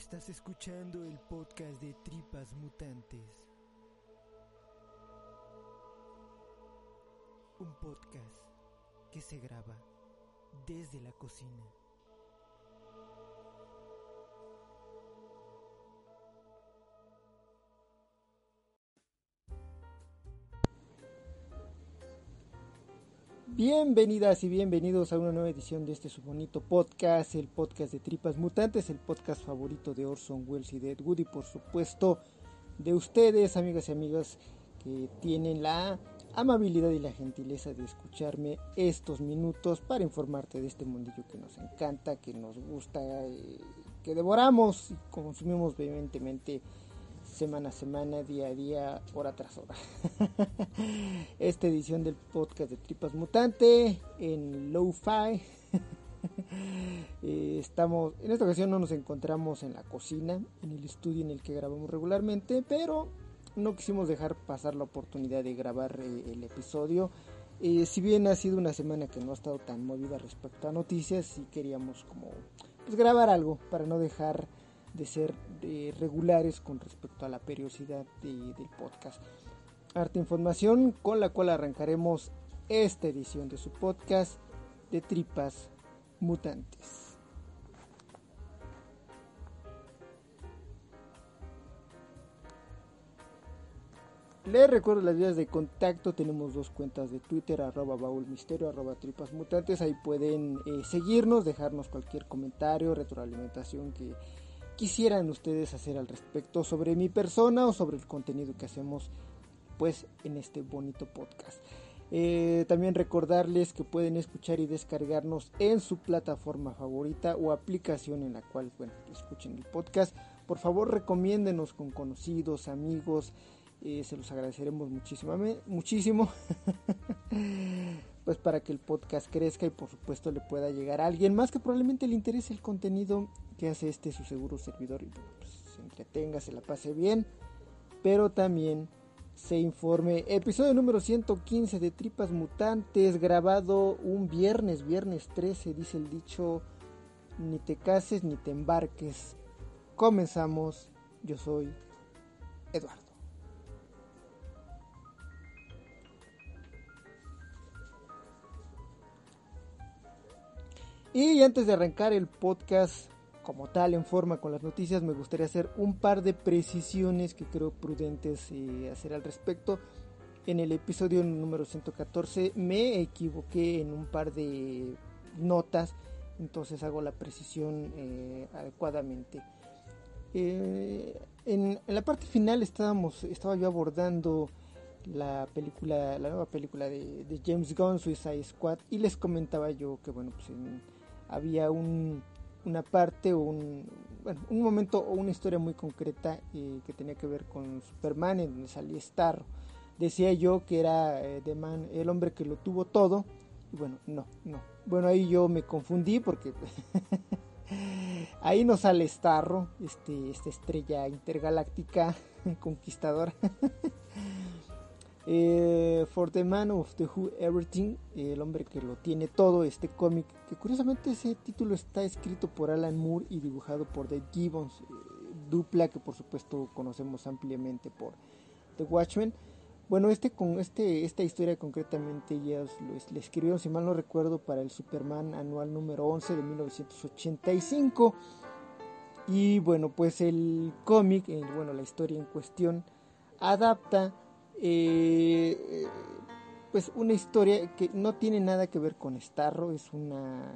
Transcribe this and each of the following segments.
Estás escuchando el podcast de Tripas Mutantes. Un podcast que se graba desde la cocina. Bienvenidas y bienvenidos a una nueva edición de este su bonito podcast, el podcast de Tripas Mutantes, el podcast favorito de Orson Welles y de Ed Wood y por supuesto de ustedes, amigas y amigas que tienen la amabilidad y la gentileza de escucharme estos minutos para informarte de este mundillo que nos encanta, que nos gusta, que devoramos y consumimos vehementemente semana a semana, día a día, hora tras hora. Esta edición del podcast de Tripas Mutante en Lo-Fi. Estamos, en esta ocasión no nos encontramos en la cocina, en el estudio en el que grabamos regularmente, pero no quisimos dejar pasar la oportunidad de grabar el episodio. Si bien ha sido una semana que no ha estado tan movida respecto a noticias, sí queríamos como pues, grabar algo para no dejar de ser regulares con respecto a la periodicidad del podcast. Harta información con la cual arrancaremos esta edición de su podcast de Tripas Mutantes. Les recuerdo las vías de contacto. Tenemos dos cuentas de Twitter, @baulmisterio, @tripasmutantes. Ahí pueden seguirnos, dejarnos cualquier comentario, retroalimentación que quisieran ustedes hacer al respecto sobre mi persona o sobre el contenido que hacemos pues en este bonito podcast. También recordarles que pueden escuchar y descargarnos en su plataforma favorita o aplicación en la cual escuchen el podcast. Por favor, recomiéndenos con conocidos, amigos, se los agradeceremos muchísimo pues para que el podcast crezca y por supuesto le pueda llegar a alguien más que probablemente le interese el contenido que hace su seguro servidor y pues, se entretenga, se la pase bien, pero también se informe. Episodio número 115 de Tripas Mutantes, grabado un viernes 13, dice el dicho, ni te cases ni te embarques. Comenzamos. Yo soy Eduardo. Y antes de arrancar el podcast como tal en forma con las noticias, me gustaría hacer un par de precisiones que creo prudentes hacer al respecto. En el episodio número 114 me equivoqué en un par de notas, entonces hago la precisión adecuadamente. En la parte final estaba yo abordando la nueva película de James Gunn, Suicide Squad, y les comentaba yo que bueno, pues había una parte o un momento o una historia muy concreta que tenía que ver con Superman, en donde salía Starro. Decía yo que era The Man, el hombre que lo tuvo todo, y bueno, no. Bueno, ahí yo me confundí porque ahí no sale Starro, esta estrella intergaláctica conquistadora. For the Man of the Who Everything, el hombre que lo tiene todo, este cómic, que curiosamente ese título está escrito por Alan Moore y dibujado por Dave Gibbons, dupla que por supuesto conocemos ampliamente por The Watchmen. Bueno, esta historia concretamente ya le escribieron, si mal no recuerdo, para el Superman anual número 11 de 1985. Y bueno, pues el cómic, la historia en cuestión adapta pues una historia que no tiene nada que ver con Starro. Es una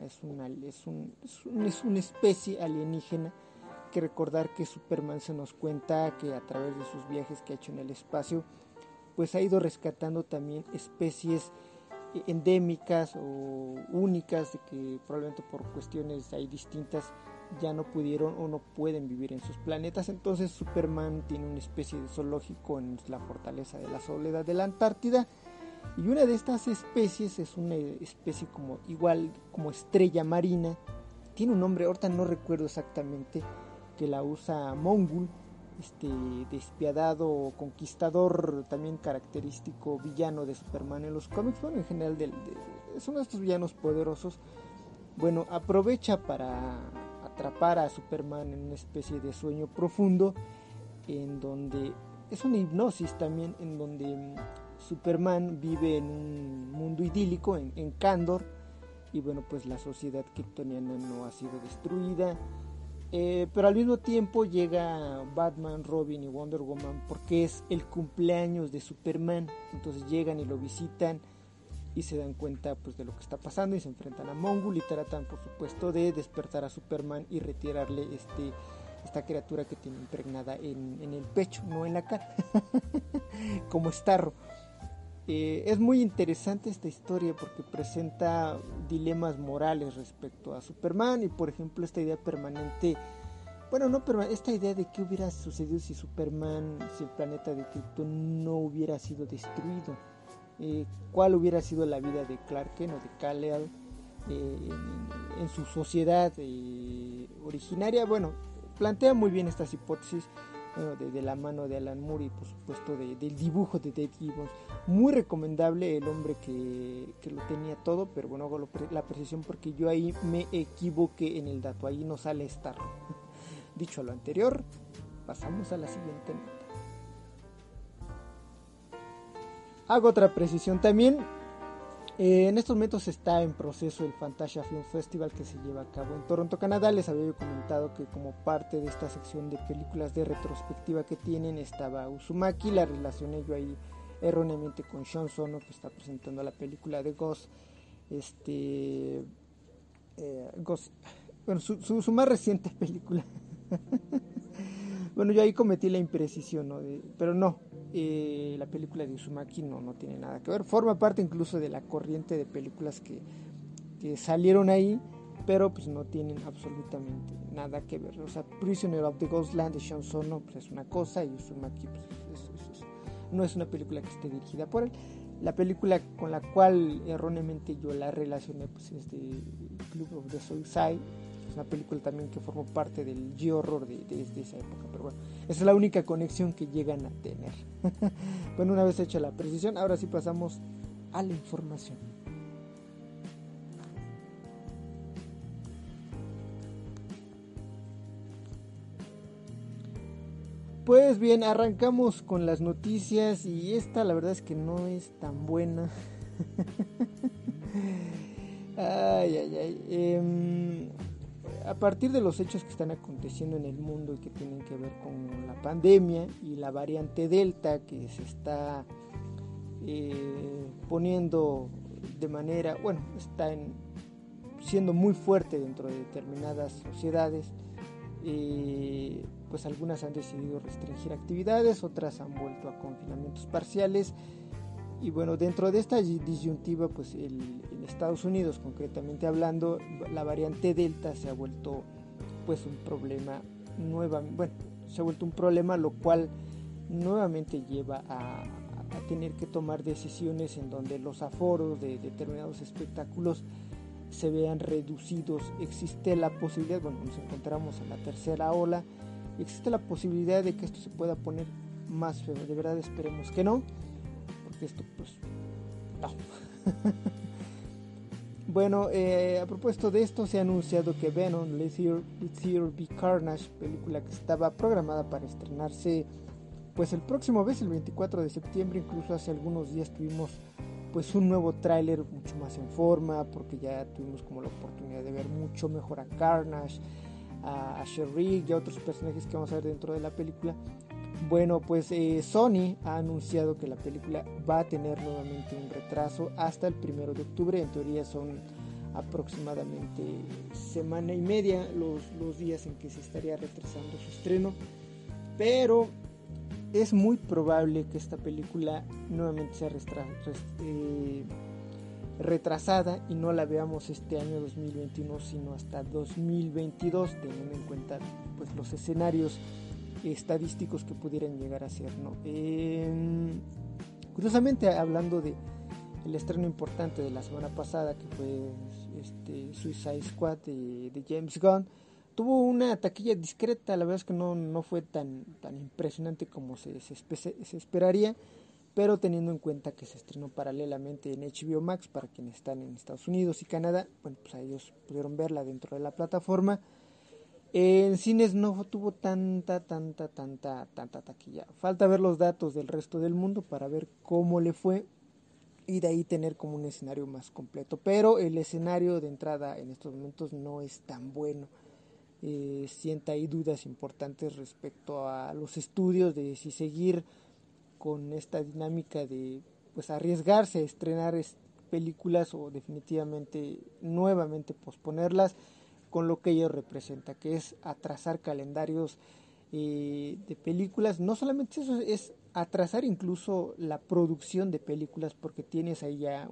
especie alienígena, que recordar que Superman se nos cuenta que a través de sus viajes que ha hecho en el espacio pues ha ido rescatando también especies endémicas o únicas, de que probablemente por cuestiones ahí distintas ya no pudieron o no pueden vivir en sus planetas. Entonces Superman tiene una especie de zoológico en la fortaleza de la Soledad de la Antártida, y una de estas especies es una especie igual como estrella marina, tiene un nombre, ahorita no recuerdo exactamente, que la usa Mongul, despiadado conquistador, también característico villano de Superman en los cómics. Bueno, en general es uno de estos villanos poderosos. Bueno, aprovecha para atrapar a Superman en una especie de sueño profundo, en donde es una hipnosis también, en donde Superman vive en un mundo idílico, en Kandor, y bueno, pues la sociedad kryptoniana no ha sido destruida, pero al mismo tiempo llega Batman, Robin y Wonder Woman porque es el cumpleaños de Superman. Entonces llegan y lo visitan y se dan cuenta pues de lo que está pasando y se enfrentan a Mongul y tratan por supuesto de despertar a Superman y retirarle esta criatura que tiene impregnada en el pecho, no en la cara, como Starro. Es muy interesante esta historia porque presenta dilemas morales respecto a Superman y por ejemplo esta idea permanente, bueno, no permanente, esta idea de qué hubiera sucedido si Superman, si el planeta de Krypton no hubiera sido destruido, cuál hubiera sido la vida de Clark Kent o de Kal-El en su sociedad originaria. Bueno, plantea muy bien estas hipótesis, bueno, de la mano de Alan Moore y por supuesto del dibujo de Dave Gibbons. Muy recomendable, el hombre que lo tenía todo, pero bueno, hago la precisión porque yo ahí me equivoqué en el dato, ahí no sale Starro. Dicho lo anterior, pasamos a la siguiente nota. Hago otra precisión también. En estos momentos está en proceso el Fantasia Film Festival que se lleva a cabo en Toronto, Canadá. Les había comentado que como parte de esta sección de películas de retrospectiva que tienen estaba Uzumaki. La relacioné yo ahí erróneamente con Sean Sono, que está presentando la película de Ghost. Ghost, bueno, su más reciente película. Bueno, yo ahí cometí la imprecisión, ¿no? Pero no, la película de Uzumaki no tiene nada que ver. Forma parte incluso de la corriente de películas que salieron ahí, pero pues no tienen absolutamente nada que ver. O sea, Prisoner of the Ghostland de Sean Sono pues es una cosa y Uzumaki pues, no es una película que esté dirigida por él. La película con la cual erróneamente yo la relacioné pues es de Club of the Suicide. Una película también que formó parte del G-Horror de esa época, pero bueno, esa es la única conexión que llegan a tener. Bueno, una vez hecha la precisión, ahora sí pasamos a la información. Pues bien, arrancamos con las noticias y esta la verdad es que no es tan buena. A partir de los hechos que están aconteciendo en el mundo y que tienen que ver con la pandemia y la variante Delta que se está poniendo de manera, bueno, siendo muy fuerte dentro de determinadas sociedades, pues algunas han decidido restringir actividades, otras han vuelto a confinamientos parciales. Y bueno, dentro de esta disyuntiva, pues en Estados Unidos concretamente hablando, la variante Delta se ha vuelto pues un problema lo cual nuevamente lleva a tener que tomar decisiones en donde los aforos de determinados espectáculos se vean reducidos. Existe la posibilidad, bueno, nos encontramos en la tercera ola, existe la posibilidad de que esto se pueda poner más feo. De verdad esperemos que no, porque esto pues no. Bueno, a propósito de esto, se ha anunciado que Venom Let There Be Carnage, película que estaba programada para estrenarse pues el próximo mes, el 24 de septiembre, incluso hace algunos días tuvimos pues un nuevo tráiler mucho más en forma, porque ya tuvimos como la oportunidad de ver mucho mejor a Carnage, a Sheriff y a otros personajes que vamos a ver dentro de la película. Bueno, pues Sony ha anunciado que la película va a tener nuevamente un retraso hasta el 1 de octubre. En teoría son aproximadamente semana y media los días en que se estaría retrasando su estreno, pero es muy probable que esta película nuevamente sea retrasada y no la veamos este año 2021 sino hasta 2022, teniendo en cuenta pues los escenarios estadísticos que pudieran llegar a ser, ¿no? Curiosamente, hablando de el estreno importante de la semana pasada, que fue Suicide Squad de James Gunn, tuvo una taquilla discreta. La verdad es que no fue tan impresionante como se esperaría, pero teniendo en cuenta que se estrenó paralelamente en HBO Max para quienes están en Estados Unidos y Canadá, bueno, pues ellos pudieron verla dentro de la plataforma. En cines no tuvo tanta taquilla. Falta ver los datos del resto del mundo para ver cómo le fue y de ahí tener como un escenario más completo. Pero el escenario de entrada en estos momentos no es tan bueno. Sienta ahí dudas importantes respecto a los estudios de si seguir con esta dinámica de pues arriesgarse a estrenar películas o definitivamente nuevamente posponerlas con lo que ello representa, que es atrasar calendarios de películas. No solamente eso, es atrasar incluso la producción de películas porque tienes ahí ya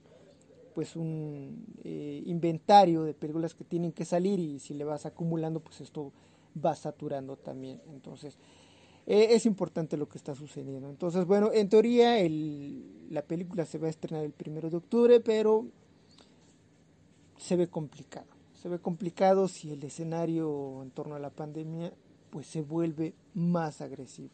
un inventario de películas que tienen que salir y si le vas acumulando pues esto va saturando también. Entonces es importante lo que está sucediendo. Entonces bueno, en teoría la película se va a estrenar el 1 de octubre, pero se ve complicado. Se ve complicado si el escenario en torno a la pandemia pues se vuelve más agresivo.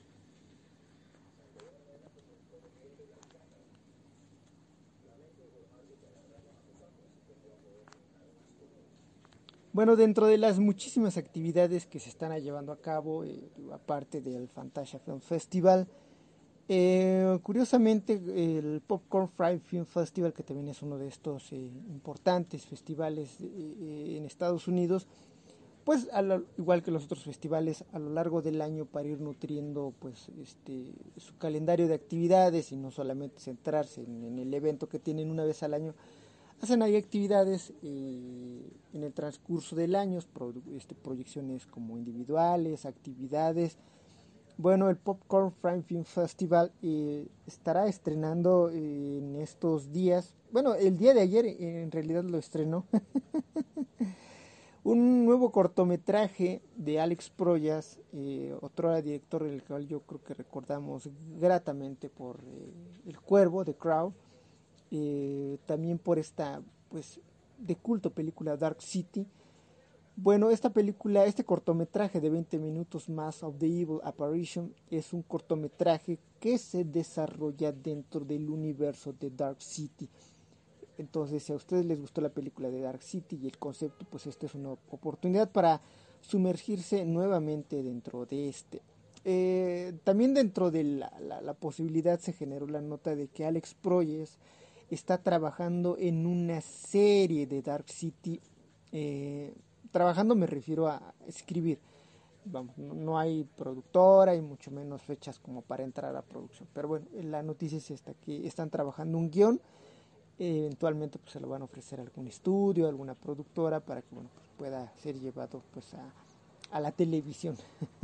Bueno, dentro de las muchísimas actividades que se están llevando a cabo, aparte del Fantasia Film Festival, curiosamente el Popcorn Fry Film Festival, que también es uno de estos importantes festivales en Estados Unidos, pues igual que los otros festivales a lo largo del año para ir nutriendo pues su calendario de actividades y no solamente centrarse en el evento que tienen una vez al año, hacen ahí actividades en el transcurso del año, proyecciones como individuales, actividades. Bueno, el Popcorn Prime Film Festival estará estrenando en estos días, bueno, el día de ayer en realidad lo estrenó, un nuevo cortometraje de Alex Proyas, otro director del cual yo creo que recordamos gratamente por El Cuervo, The Crow, también por esta pues de culto película Dark City. Bueno, esta película, este cortometraje de 20 minutos, Mass of the Evil Apparition, es un cortometraje que se desarrolla dentro del universo de Dark City. Entonces, si a ustedes les gustó la película de Dark City y el concepto, pues esta es una oportunidad para sumergirse nuevamente dentro de este. También dentro de la posibilidad se generó la nota de que Alex Proyas está trabajando en una serie de Dark City. Trabajando me refiero a escribir. Vamos, no hay productora y mucho menos fechas como para entrar a producción. Pero bueno, la noticia es esta, que están trabajando un guión. Eventualmente pues se lo van a ofrecer a algún estudio, a alguna productora para que bueno, pues, pueda ser llevado pues a la televisión.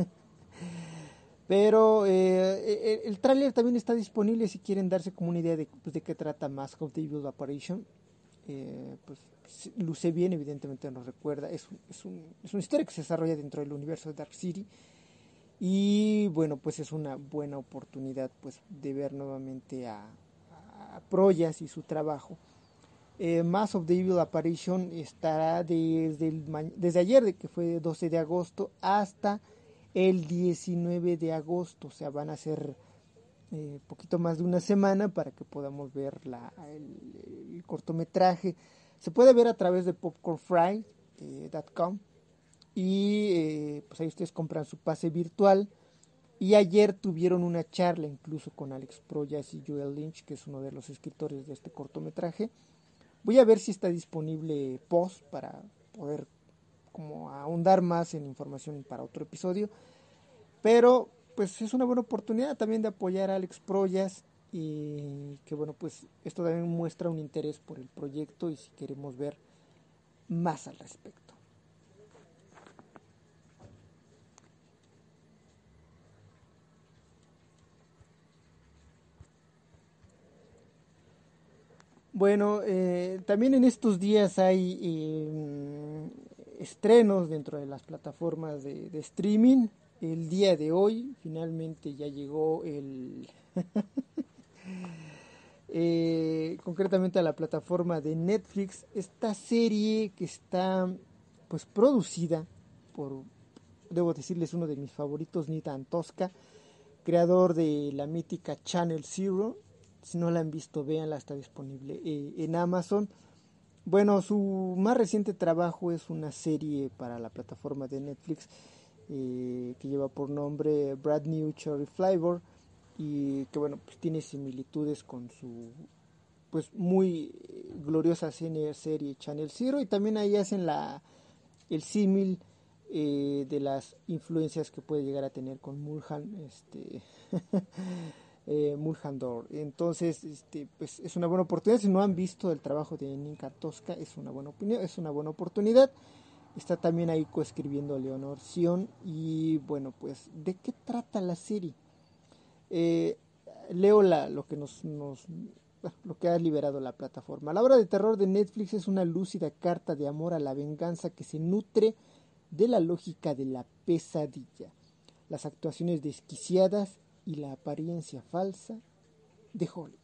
Pero el tráiler también está disponible si quieren darse como una idea de, pues, de qué trata Mask of the Evil Apparition. Pues luce bien, evidentemente nos recuerda, es una historia que se desarrolla dentro del universo de Dark City y bueno, pues es una buena oportunidad pues de ver nuevamente a Proyas y su trabajo. Mass of the Evil Apparition estará desde ayer, de que fue 12 de agosto, hasta el 19 de agosto. O sea, van a ser poquito más de una semana para que podamos ver el cortometraje. Se puede ver a través de popcornfry.com y pues ahí ustedes compran su pase virtual. Y ayer tuvieron una charla incluso con Alex Proyas y Joel Lynch, que es uno de los escritores de este cortometraje. Voy a ver si está disponible post para poder como ahondar más en información para otro episodio. Pero pues es una buena oportunidad también de apoyar a Alex Proyas y que bueno, pues esto también muestra un interés por el proyecto y si queremos ver más al respecto. Bueno, también en estos días hay estrenos dentro de las plataformas de streaming. El día de hoy finalmente ya llegó concretamente a la plataforma de Netflix, esta serie que está pues producida por, debo decirles, uno de mis favoritos, Nitan Tosca, creador de la mítica Channel Zero. Si no la han visto, véanla, está disponible en Amazon. Bueno, su más reciente trabajo es una serie para la plataforma de Netflix que lleva por nombre Brand New Cherry Flavor y que bueno, pues tiene similitudes con su pues muy gloriosa serie Channel Zero, y también ahí hacen el símil de las influencias que puede llegar a tener con Mulhandor. Entonces, pues es una buena oportunidad. Si no han visto el trabajo de Nika Tosca, es una buena opinión, es una buena oportunidad. Está también ahí coescribiendo Leonor Sion. Y bueno, pues, ¿de qué trata la serie? Eh, Leo lo que lo que ha liberado la plataforma. La obra de terror de Netflix es una lúcida carta de amor a la venganza que se nutre de la lógica de la pesadilla, las actuaciones desquiciadas y la apariencia falsa de Hollywood.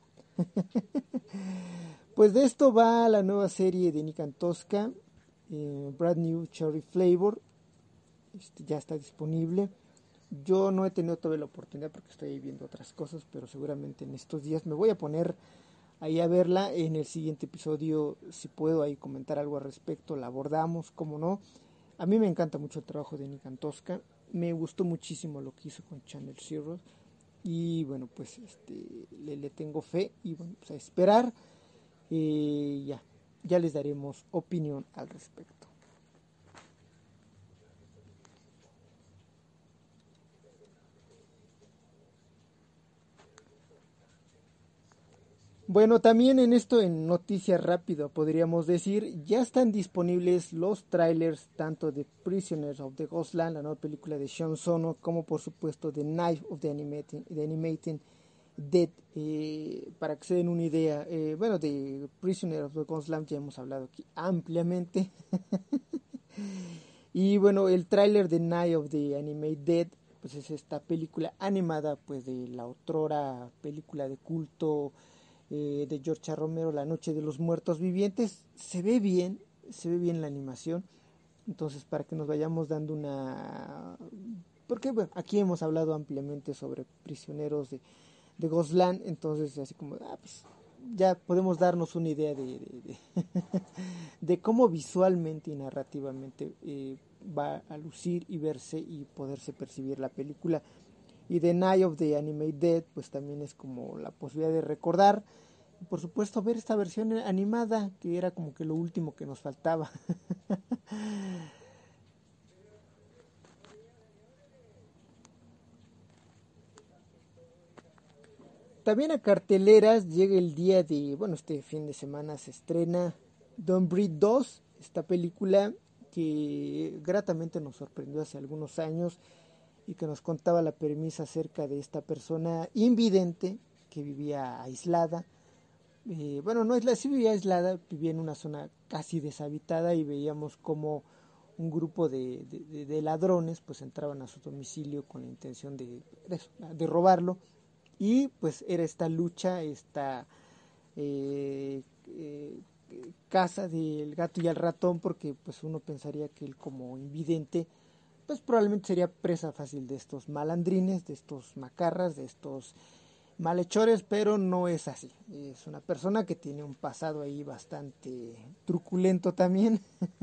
Pues de esto va la nueva serie de Nick Antosca, Brand New Cherry Flavor. Ya está disponible. Yo no he tenido todavía la oportunidad porque estoy viendo otras cosas, pero seguramente en estos días me voy a poner ahí a verla. En el siguiente episodio, si puedo ahí comentar algo al respecto, la abordamos, como no. A mí me encanta mucho el trabajo de Nick Antosca. Me gustó muchísimo lo que hizo con Channel Zero. Y bueno, pues le tengo fe. Y bueno, pues a esperar. Ya les daremos opinión al respecto. Bueno, también en esto, en noticia rápida, podríamos decir, ya están disponibles los trailers tanto de Prisoners of the Ghostland, la nueva película de Sean Sono, como por supuesto de Night of the Animating Dead, para que se den una idea. Bueno, de Prisoners of the Ghostland ya hemos hablado aquí ampliamente. Y bueno, el tráiler de Night of the Animated Dead, pues es esta película animada, pues de la otrora película de culto de George A. Romero, La Noche de los Muertos Vivientes. Se ve bien la animación. Entonces, para que nos vayamos dando una... Porque bueno, aquí hemos hablado ampliamente sobre Prisioneros de Ghostland, entonces así como, pues ya podemos darnos una idea de cómo visualmente y narrativamente va a lucir y verse y poderse percibir la película. Y The Night of the Animated Dead, pues también es como la posibilidad de recordar y por supuesto ver esta versión animada, que era como que lo último que nos faltaba. También a carteleras llega el día de, bueno, este fin de semana se estrena Don't Breathe 2, esta película que gratamente nos sorprendió hace algunos años y que nos contaba la premisa acerca de esta persona invidente que vivía aislada. Bueno, no sí vivía aislada, vivía en una zona casi deshabitada y veíamos como un grupo de ladrones pues entraban a su domicilio con la intención de robarlo, y pues era esta lucha, esta eh, eh, caza del gato y el ratón, porque pues uno pensaría que él como invidente pues probablemente sería presa fácil de estos malandrines, de estos macarras, de estos malhechores, pero no es así. Es una persona que tiene un pasado ahí bastante truculento también,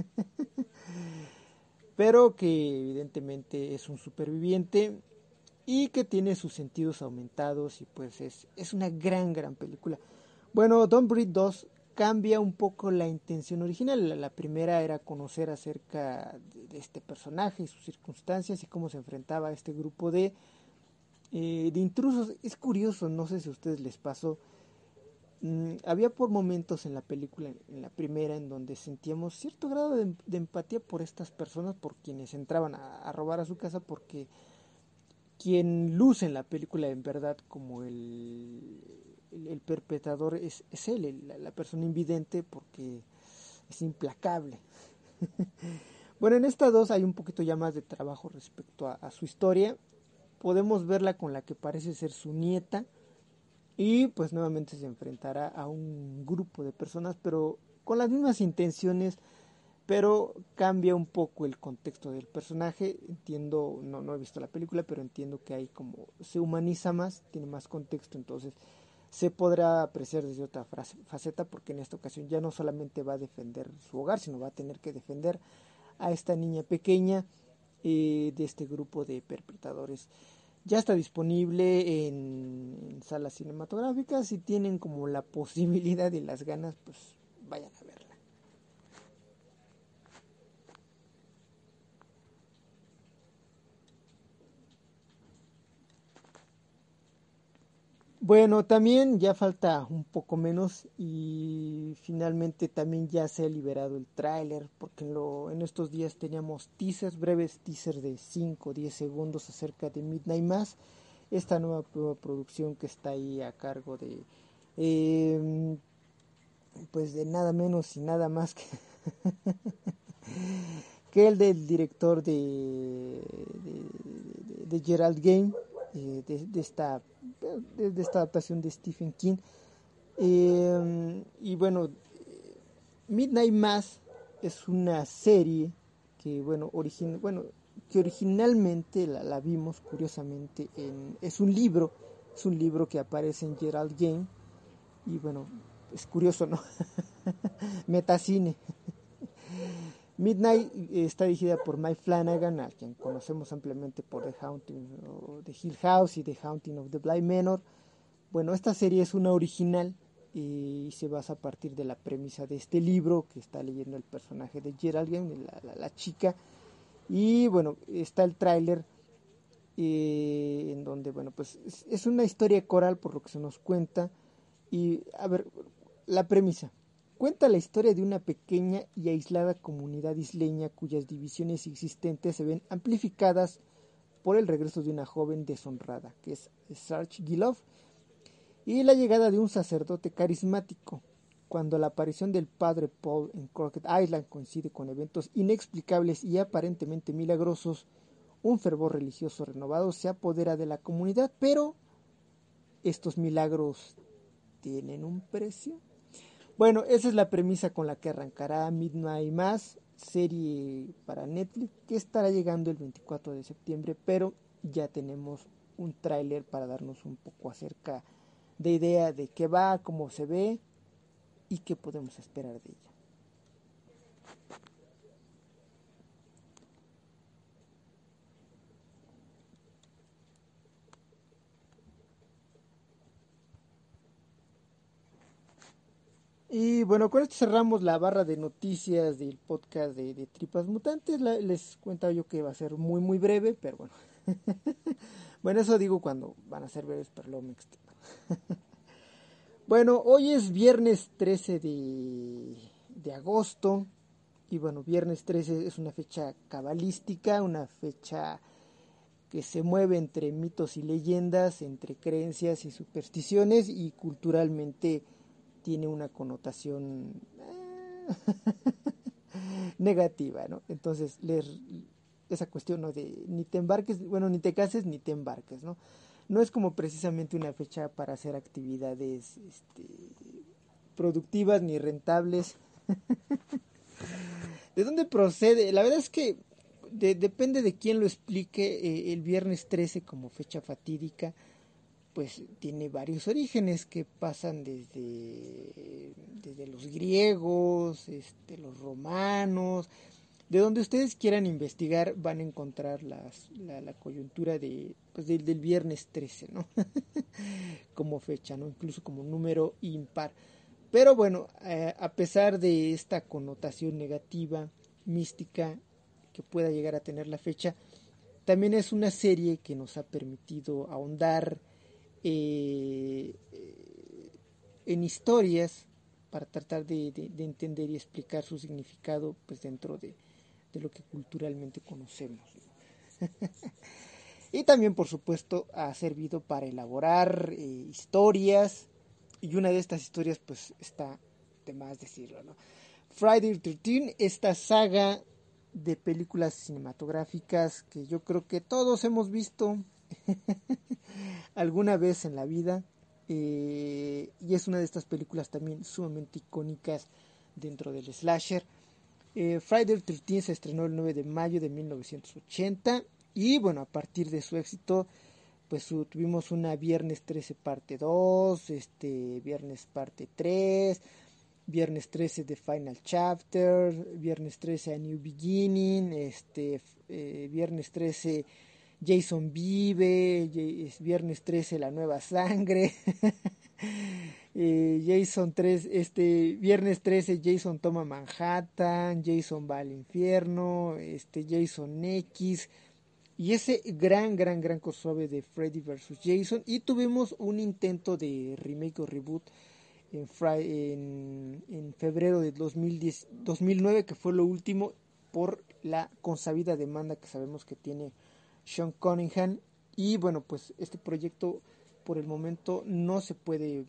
pero que evidentemente es un superviviente y que tiene sus sentidos aumentados, y pues es una gran película. Bueno, Don't Breathe 2 cambia un poco la intención original. La primera era conocer acerca de este personaje y sus circunstancias y cómo se enfrentaba a este grupo de intrusos. Es curioso, no sé si a ustedes les pasó. Había por momentos en la película, en la primera, en donde sentíamos cierto grado de empatía por estas personas, por quienes entraban a robar a su casa, porque quien luce en la película en verdad como el perpetrador es él, la persona invidente, porque es implacable. Bueno, en esta dos hay un poquito ya más de trabajo respecto a su historia. Podemos verla con la que parece ser su nieta, y pues nuevamente se enfrentará a un grupo de personas, pero con las mismas intenciones, pero cambia un poco el contexto del personaje. Entiendo, no he visto la película, pero entiendo que hay como se humaniza más, tiene más contexto, entonces se podrá apreciar desde otra faceta, porque en esta ocasión ya no solamente va a defender su hogar, sino va a tener que defender a esta niña pequeña de este grupo de perpetradores. Ya está disponible en salas cinematográficas. Si tienen como la posibilidad y las ganas, pues vayan a verla. Bueno, también ya falta un poco menos y finalmente también ya se ha liberado el tráiler, porque en estos días teníamos teasers, breves teasers de 5 o 10 segundos acerca de Midnight Mass, esta nueva producción que está ahí a cargo de eh, pues de nada menos y nada más que el del director de Gerald Game, de esta adaptación de Stephen King. Y bueno, Midnight Mass es una serie que, que originalmente la vimos curiosamente es un libro que aparece en Gerald Game. Y bueno, es curioso, ¿no? Metacine. Midnight está dirigida por Mike Flanagan, a quien conocemos ampliamente por The Haunting de Hill House y The Haunting of the Bly Manor. Bueno, esta serie es una original y se basa a partir de la premisa de este libro que está leyendo el personaje de Geraldine, la chica. Y bueno, está el tráiler en donde, bueno, pues es una historia coral por lo que se nos cuenta. Y a ver, la premisa. Cuenta la historia de una pequeña y aislada comunidad isleña cuyas divisiones existentes se ven amplificadas por el regreso de una joven deshonrada, que es Sarge Gilov, y la llegada de un sacerdote carismático. Cuando la aparición del padre Paul en Crockett Island coincide con eventos inexplicables y aparentemente milagrosos, un fervor religioso renovado se apodera de la comunidad, pero estos milagros tienen un precio. Bueno, esa es la premisa con la que arrancará Midnight Mass, serie para Netflix, que estará llegando el 24 de septiembre, pero ya tenemos un tráiler para darnos un poco acerca de idea de qué va, cómo se ve y qué podemos esperar de ella. Y bueno, con esto cerramos la barra de noticias del podcast de Tripas Mutantes. Les cuento yo que va a ser muy muy breve, pero bueno. Bueno, eso digo cuando van a ser breves, pero luego me extiendo. Bueno, hoy es viernes 13 de agosto. Y bueno, viernes 13 es una fecha cabalística, una fecha que se mueve entre mitos y leyendas, entre creencias y supersticiones, y culturalmente tiene una connotación negativa, ¿no? Entonces, esa cuestión, ¿no? De ni te embarques, bueno, ni te cases ni te embarques, ¿no? No es como precisamente una fecha para hacer actividades productivas ni rentables. ¿De dónde procede? La verdad es que depende de quién lo explique. El viernes 13 como fecha fatídica pues tiene varios orígenes que pasan desde los griegos, los romanos. De donde ustedes quieran investigar van a encontrar la coyuntura pues del viernes 13, ¿no? Como fecha, ¿no? Incluso como número impar. Pero bueno, a pesar de esta connotación negativa, mística, que pueda llegar a tener la fecha, también es una serie que nos ha permitido ahondar eh, en historias para tratar de entender y explicar su significado pues dentro de lo que culturalmente conocemos. Y también, por supuesto, ha servido para elaborar historias. Y una de estas historias, pues, está de más decirlo, ¿no? Friday the 13th, esta saga de películas cinematográficas que yo creo que todos hemos visto alguna vez en la vida. Y es una de estas películas también sumamente icónicas dentro del slasher. Friday the 13th se estrenó el 9 de mayo de 1980 y bueno, a partir de su éxito pues tuvimos una Viernes 13 parte 2, Viernes parte 3, Viernes 13 The Final Chapter, Viernes 13 A New Beginning, Viernes 13 Jason Vive, Viernes 13 La Nueva Sangre, Jason 3, Viernes 13 Jason toma Manhattan, Jason va al infierno, Jason X, y ese gran crossover de Freddy vs. Jason. Y tuvimos un intento de remake o reboot en febrero de 2009, que fue lo último por la consabida demanda que sabemos que tiene Sean Cunningham. Y bueno, pues este proyecto por el momento no se puede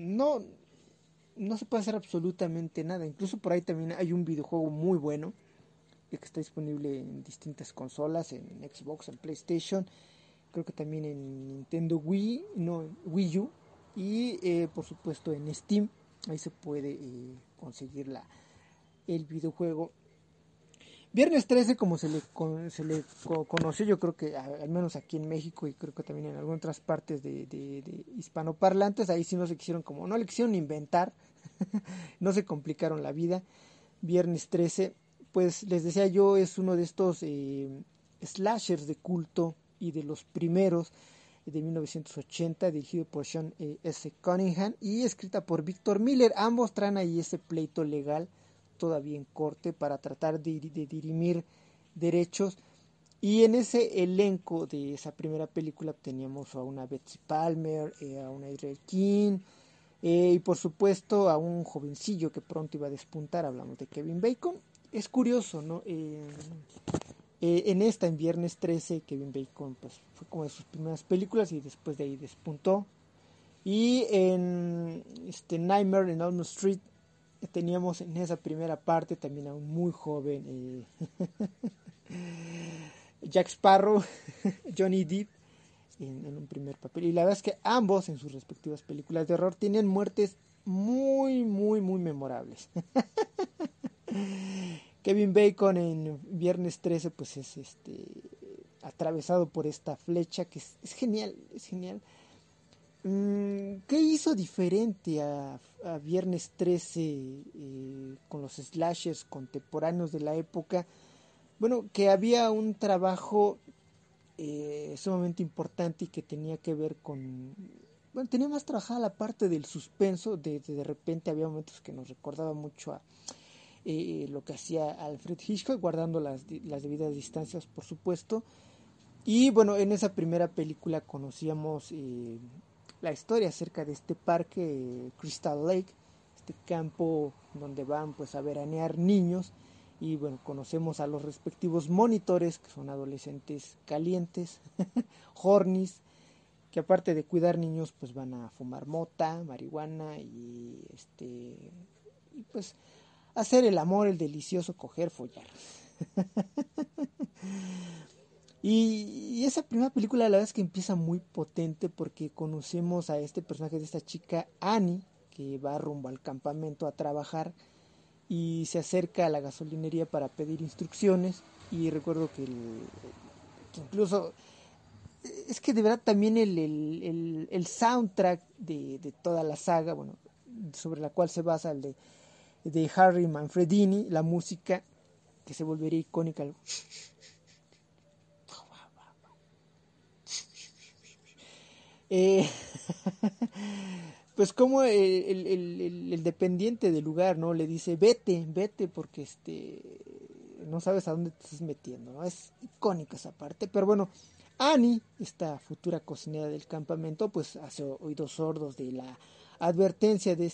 hacer absolutamente nada. Incluso por ahí también hay un videojuego muy bueno que está disponible en distintas consolas, en Xbox, en PlayStation, creo que también en Nintendo Wii U, y por supuesto en Steam. Ahí se puede conseguir el videojuego. Viernes 13, como se le conoció, yo creo que al menos aquí en México, y creo que también en algunas otras partes de hispanoparlantes, ahí sí no se quisieron, como no le quisieron inventar, no se complicaron la vida. Viernes 13, pues les decía yo, es uno de estos slashers de culto y de los primeros de 1980, dirigido por Sean S. Cunningham y escrita por Victor Miller. Ambos traen ahí ese pleito legal todavía en corte para tratar de dirimir derechos. Y en ese elenco de esa primera película teníamos a una Betsy Palmer, a una Israel King, y por supuesto a un jovencillo que pronto iba a despuntar. Hablamos de Kevin Bacon. Es curioso, ¿no? En Viernes 13, Kevin Bacon pues fue como de sus primeras películas y después de ahí despuntó. Y en Nightmare on Elm Street teníamos en esa primera parte también a un muy joven Jack Sparrow, Johnny Depp, en un primer papel. Y la verdad es que ambos en sus respectivas películas de horror tienen muertes muy memorables. Kevin Bacon en Viernes 13 pues es atravesado por esta flecha que es genial, es genial. ¿Qué hizo diferente a Viernes 13 con los slashers contemporáneos de la época? Bueno, que había un trabajo sumamente importante y que tenía que ver con... Bueno, tenía más trabajada la parte del suspenso, de repente había momentos que nos recordaba mucho a lo que hacía Alfred Hitchcock, guardando las debidas distancias, por supuesto. Y bueno, en esa primera película conocíamos la historia acerca de este parque, Crystal Lake, este campo donde van pues a veranear niños. Y bueno, conocemos a los respectivos monitores, que son adolescentes calientes, hornies, que aparte de cuidar niños pues van a fumar mota, marihuana y pues hacer el amor, el delicioso, coger, follar. Y esa primera película la verdad es que empieza muy potente porque conocemos a este personaje de esta chica Annie, que va rumbo al campamento a trabajar y se acerca a la gasolinería para pedir instrucciones. Y recuerdo que incluso es que de verdad también el soundtrack de toda la saga, bueno, sobre la cual se basa el de Harry Manfredini, la música que se volvería icónica. Eh, pues como el dependiente del lugar, ¿no? Le dice, vete, porque no sabes a dónde te estás metiendo, ¿no? Es icónica esa parte, pero bueno, Annie, esta futura cocinera del campamento, pues hace oídos sordos de la advertencia de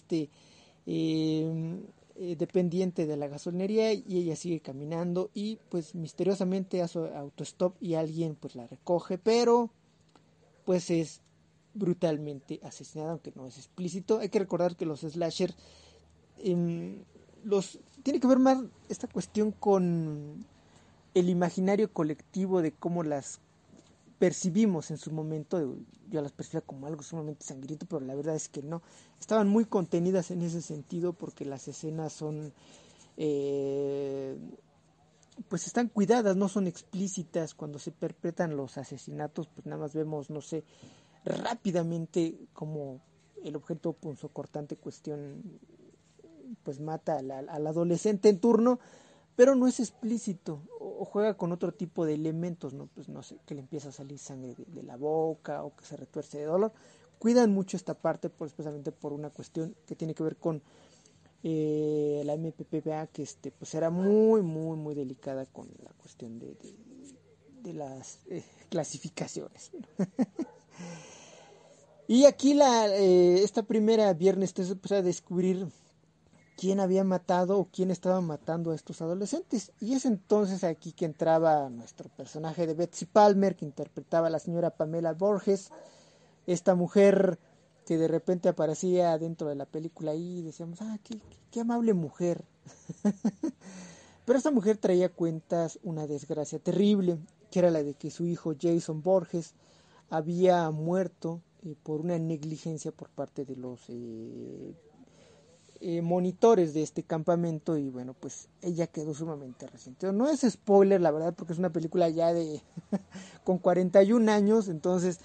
dependiente de la gasolinería, y ella sigue caminando y pues misteriosamente hace autostop y alguien pues la recoge, pero pues es brutalmente asesinada, aunque no es explícito. Hay que recordar que los slasher tiene que ver más esta cuestión con el imaginario colectivo de cómo las percibimos en su momento. Yo las percibía como algo sumamente sangriento, pero la verdad es que no. Estaban muy contenidas en ese sentido porque las escenas son pues están cuidadas, no son explícitas. Cuando se perpetran los asesinatos, pues nada más vemos, no sé, rápidamente como el objeto punzocortante cuestión pues mata al adolescente en turno, pero no es explícito, o juega con otro tipo de elementos, ¿no? Pues no sé, que le empieza a salir sangre de la boca o que se retuerce de dolor. Cuidan mucho esta parte, especialmente por una cuestión que tiene que ver con la MPPA, que pues era muy, muy, muy delicada con la cuestión de las clasificaciones. Y aquí esta primera viernes se empezó a descubrir quién había matado o quién estaba matando a estos adolescentes. Y es entonces aquí que entraba nuestro personaje de Betsy Palmer, que interpretaba a la señora Pamela Borges, esta mujer que de repente aparecía dentro de la película y decíamos, qué amable mujer. Pero esta mujer traía cuentas una desgracia terrible, que era la de que su hijo Jason Borges había muerto por una negligencia por parte de los monitores de este campamento, y bueno, pues ella quedó sumamente resentida. No es spoiler, la verdad, porque es una película ya de con 41 años, entonces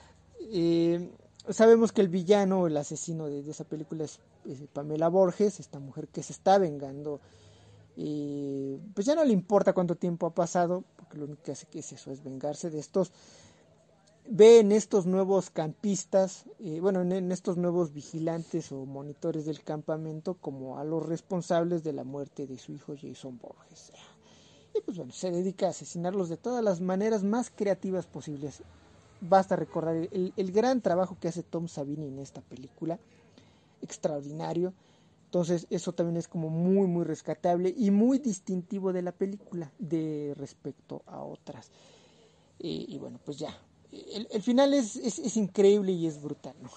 sabemos que el villano, el asesino de esa película es Pamela Borges, esta mujer que se está vengando. Y pues ya no le importa cuánto tiempo ha pasado, porque lo único que hace que es eso, es vengarse de estos. Ve en estos nuevos campistas, en estos nuevos vigilantes o monitores del campamento como a los responsables de la muerte de su hijo Jason Borges. Y pues bueno, se dedica a asesinarlos de todas las maneras más creativas posibles. Basta recordar el gran trabajo que hace Tom Savini en esta película, extraordinario. Entonces eso también es como muy muy rescatable y muy distintivo de la película de respecto a otras. Y bueno, pues ya, el final es increíble y es brutal, ¿no?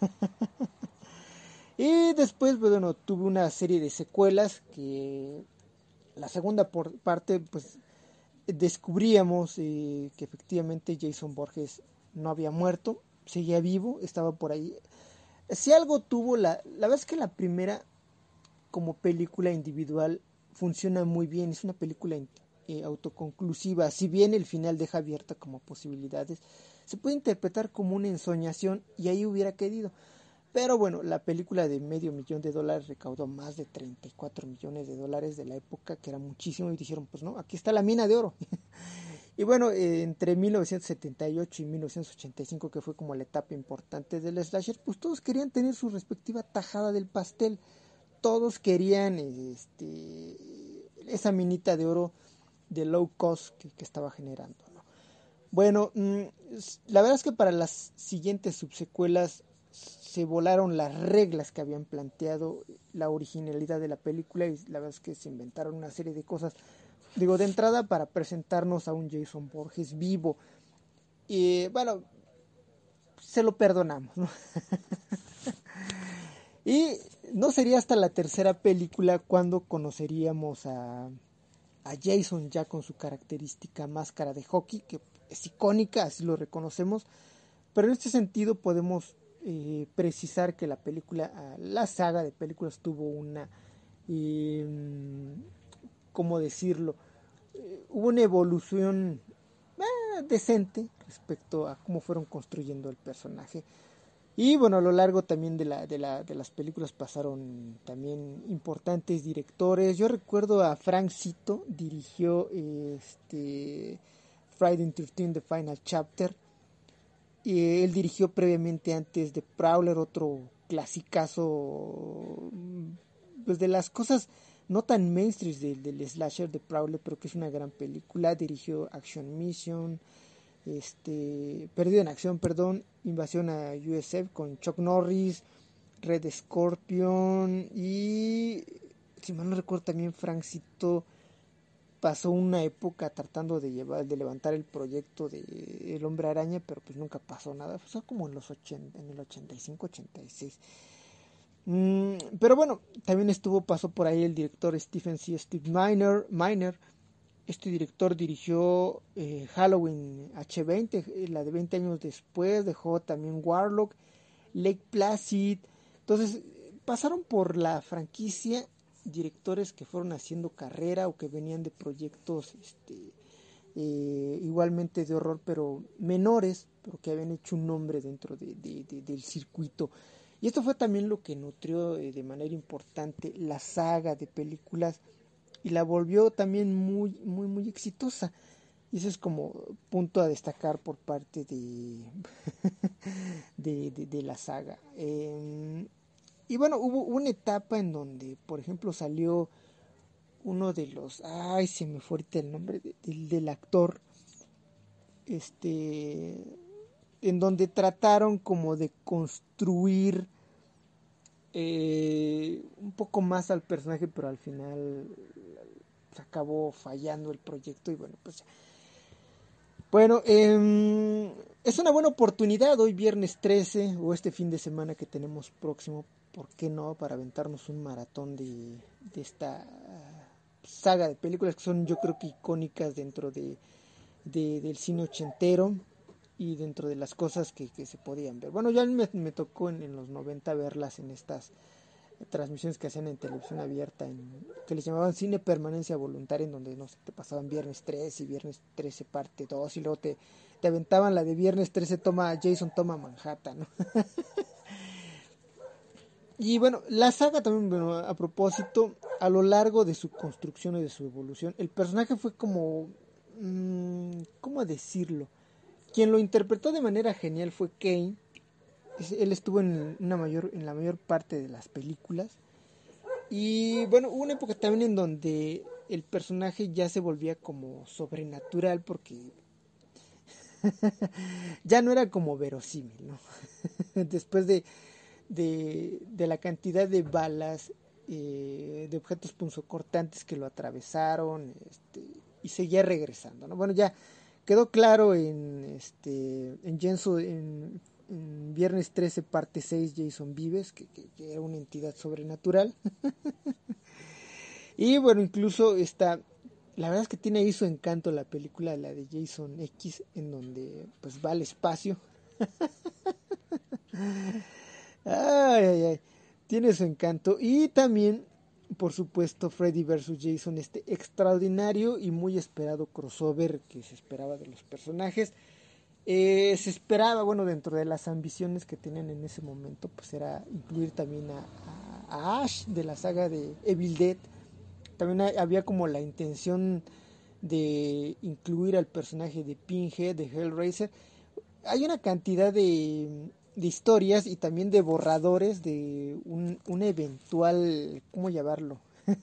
Y después, pues, bueno, tuve una serie de secuelas que la segunda parte, pues descubríamos que efectivamente Jason Borges no había muerto, seguía vivo, estaba por ahí. Si algo tuvo, la verdad es que la primera como película individual funciona muy bien, es una película autoconclusiva, si bien el final deja abierta como posibilidades, se puede interpretar como una ensoñación y ahí hubiera querido. Pero bueno, la película de $500,000 recaudó más de $34 millones de la época, que era muchísimo, y dijeron, pues no, aquí está la mina de oro. Y bueno, entre 1978 y 1985, que fue como la etapa importante del slasher, pues todos querían tener su respectiva tajada del pastel. Todos querían esa minita de oro de low cost que estaba generando, ¿no? Bueno, la verdad es que para las siguientes subsecuelas se volaron las reglas que habían planteado la originalidad de la película, y la verdad es que se inventaron una serie de cosas, digo, de entrada para presentarnos a un Jason Borges vivo. Y bueno, se lo perdonamos, ¿no? Y no sería hasta la tercera película cuando conoceríamos a Jason ya con su característica máscara de hockey, que es icónica, así lo reconocemos. Pero en este sentido podemos precisar que la saga de películas tuvo una, ¿cómo decirlo? Hubo una evolución decente respecto a cómo fueron construyendo el personaje. Y bueno, a lo largo también de las películas pasaron también importantes directores. Yo recuerdo a Frank Zito, dirigió Friday the 13th, The Final Chapter. Y él dirigió previamente antes de Prowler, otro clasicazo, pues de las cosas no tan mainstream del slasher de Prowler, pero que es una gran película. Dirigió Action Mission, Perdido en Acción, perdón, Invasión a USF con Chuck Norris, Red Scorpion, y si mal no recuerdo también Francito pasó una época tratando de levantar el proyecto de El Hombre Araña, pero pues nunca pasó nada. Fue como en en el 85, 86. Pero bueno, también pasó por ahí el director Steve Miner. Este director dirigió Halloween H20, la de 20 años después, dejó también Warlock, Lake Placid. Entonces pasaron por la franquicia directores que fueron haciendo carrera o que venían de proyectos igualmente de horror, pero menores, pero que habían hecho un nombre dentro del circuito. Y esto fue también lo que nutrió de manera importante la saga de películas y la volvió también muy, muy, muy exitosa. Y ese es como punto a destacar por parte de la saga. Y bueno, hubo una etapa en donde, por ejemplo, salió uno de los... Ay, se me fue ahorita el nombre del actor. En donde trataron como de construir un poco más al personaje, pero al final se acabó fallando el proyecto y bueno, pues bueno, es una buena oportunidad hoy viernes 13 o este fin de semana que tenemos próximo, ¿por qué no? Para aventarnos un maratón de esta saga de películas que son yo creo que icónicas dentro del cine ochentero y dentro de las cosas que se podían ver. Bueno, ya me tocó en los 90 verlas en estas transmisiones que hacían en televisión abierta, que les llamaban cine permanencia voluntaria, en donde no sé, te pasaban viernes 13 y viernes 13 parte 2 y luego te aventaban la de viernes 13 Jason toma Manhattan, ¿no? Y bueno, la saga también, bueno, a propósito, a lo largo de su construcción y de su evolución, el personaje fue como, ¿cómo decirlo? Quien lo interpretó de manera genial fue Kane. Él estuvo en la mayor parte de las películas. Y bueno, hubo una época también en donde el personaje ya se volvía como sobrenatural porque ya no era como verosímil, ¿no? Después de la cantidad de balas, de objetos punzocortantes que lo atravesaron, y seguía regresando, ¿no? Bueno, ya quedó claro en Viernes 13 parte 6 Jason Vives, que era una entidad sobrenatural. Y bueno, incluso la verdad es que tiene ahí su encanto la película, la de Jason X, en donde pues va al espacio. Ay, ay, ay. Tiene su encanto. Y también, por supuesto, Freddy vs. Jason, este extraordinario y muy esperado crossover que se esperaba de los personajes. Se esperaba, bueno, dentro de las ambiciones que tenían en ese momento, pues era incluir también a Ash de la saga de Evil Dead. También había como la intención de incluir al personaje de Pinhead, de Hellraiser. Hay una cantidad de historias y también de borradores de un eventual, ¿cómo llamarlo?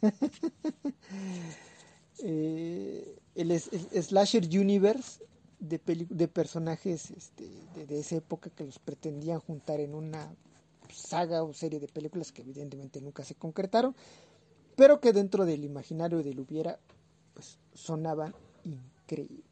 El Slasher Universe de personajes de esa época que los pretendían juntar en una saga o serie de películas que evidentemente nunca se concretaron, pero que dentro del imaginario del hubiera pues sonaban increíble.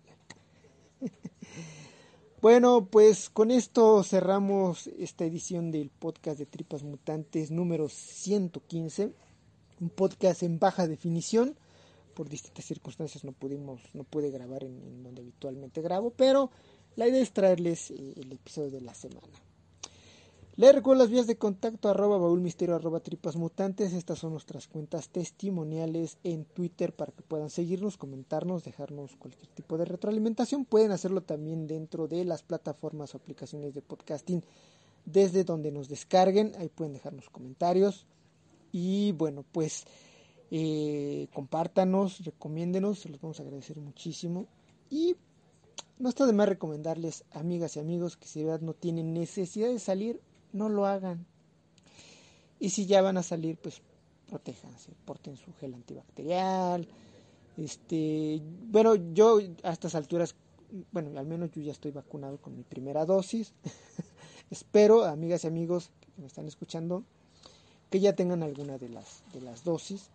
Bueno, pues con esto cerramos esta edición del podcast de Tripas Mutantes número 115, un podcast en baja definición. Por distintas circunstancias no pude grabar en donde habitualmente grabo, pero la idea es traerles el episodio de la semana. Les recuerdo las vías de contacto, @baulmisterio, @tripasmutantes. Estas son nuestras cuentas testimoniales en Twitter para que puedan seguirnos, comentarnos, dejarnos cualquier tipo de retroalimentación. Pueden hacerlo también dentro de las plataformas o aplicaciones de podcasting desde donde nos descarguen. Ahí pueden dejarnos comentarios. Y bueno, pues compártanos, recomiéndenos, se los vamos a agradecer muchísimo. Y no está de más recomendarles, amigas y amigos, que si de verdad no tienen necesidad de salir, no lo hagan. Y si ya van a salir, pues protéjanse, porten su gel antibacterial. Bueno, yo a estas alturas, bueno, al menos yo ya estoy vacunado con mi primera dosis. Espero, amigas y amigos que me están escuchando, que ya tengan alguna de las dosis.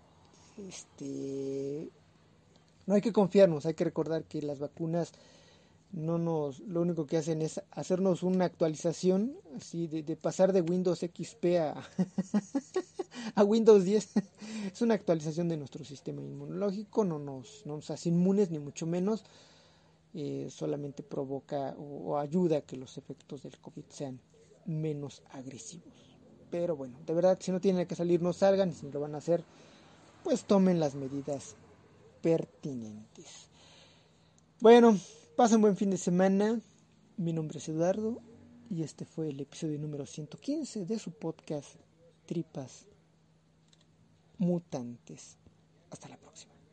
No hay que confiarnos, hay que recordar que las vacunas lo único que hacen es hacernos una actualización así de pasar de Windows XP a Windows 10. Es una actualización de nuestro sistema inmunológico, no nos hace inmunes ni mucho menos, solamente provoca o ayuda a que los efectos del COVID sean menos agresivos. Pero bueno, de verdad, si no tienen que salir, no salgan, y si lo van a hacer, pues tomen las medidas pertinentes. Bueno, pasen buen fin de semana. Mi nombre es Eduardo y este fue el episodio número 115 de su podcast Tripas Mutantes. Hasta la próxima.